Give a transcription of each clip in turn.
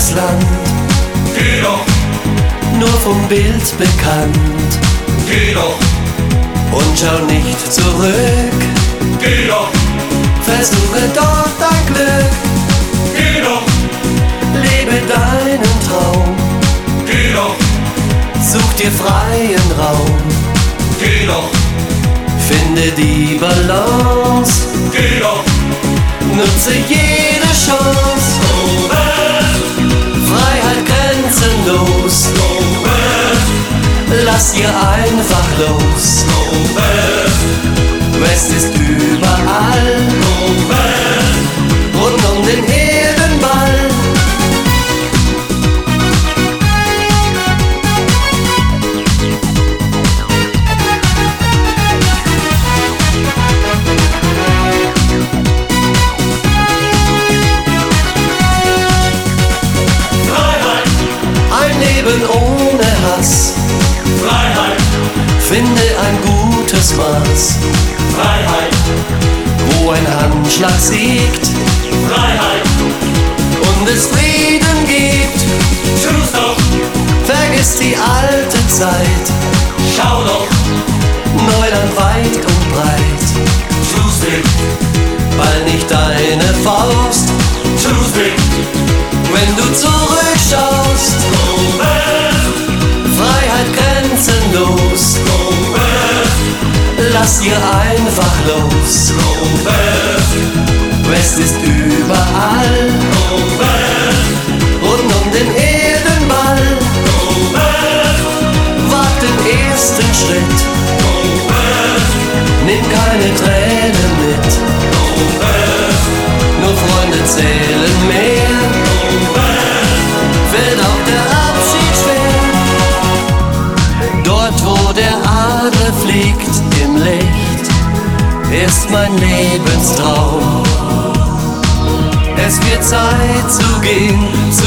das Land, Geh doch, nur vom Bild bekannt. geh doch, Und schau nicht zurück, geh doch, versuche dort dein Glück. geh doch, Lebe deinen Traum, geh doch, such dir freien Raum. geh doch, Finde die Balance, geh doch, nutze jede Chance. go west, Freiheit grenzenlos, go west, lass ihr einfach los. go west, West ist überall, go west, rund um den Erdenball. Freiheit, Ein Leben ohne Hass, Freiheit, finde ein gutes Maß, Freiheit, wo ein Handschlag siegt Freiheit, und es Frieden gibt. tschüss doch, Vergiss die alte Zeit, schau doch, Neuland weit und breit. tschüss dich, Ball nicht deine Faust, tschüss dich, wenn du zurückschaust. go west, Freiheit grenzenlos, go west, lass ihr einfach los. go west, West ist überall, go west, rund um den Erdenball. go west, Wag den ersten Schritt, go west, nimm keine Tränen mit. go west, Nur Freunde zählen mehr, go west, wird auch der Abschied schwer. Dort, wo der Adler fliegt im Licht, ist mein Lebenstraum. Es wird Zeit zu gehen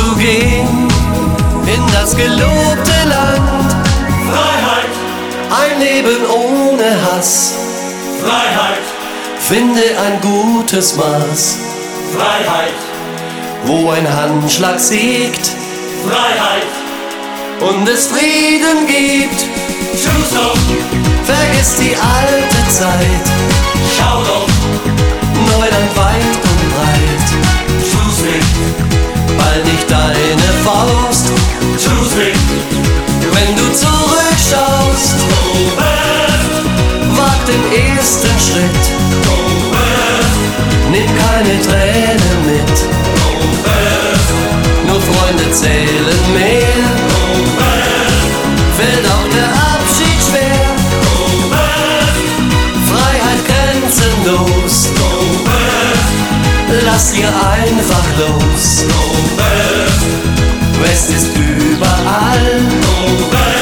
in das gelobte Land. Freiheit, Ein Leben ohne Hass, Freiheit, finde ein gutes Maß, Freiheit, wo ein Handschlag siegt Freiheit, und es Frieden gibt. tschüss doch, Vergiss die alte Zeit, schau doch, Neuland weit und breit. tschüss dich, Ball nicht deine Faust, tschüss dich, wenn du zurückschaust. go west, Wag den ersten Schritt, go west, nimm keine Tränen mit. go west, Nur Freunde zählen mehr, go west, wird auch der Abschied schwer. go west, Freiheit grenzenlos, go west, lass ihr einfach los. go west, West ist überall, go west.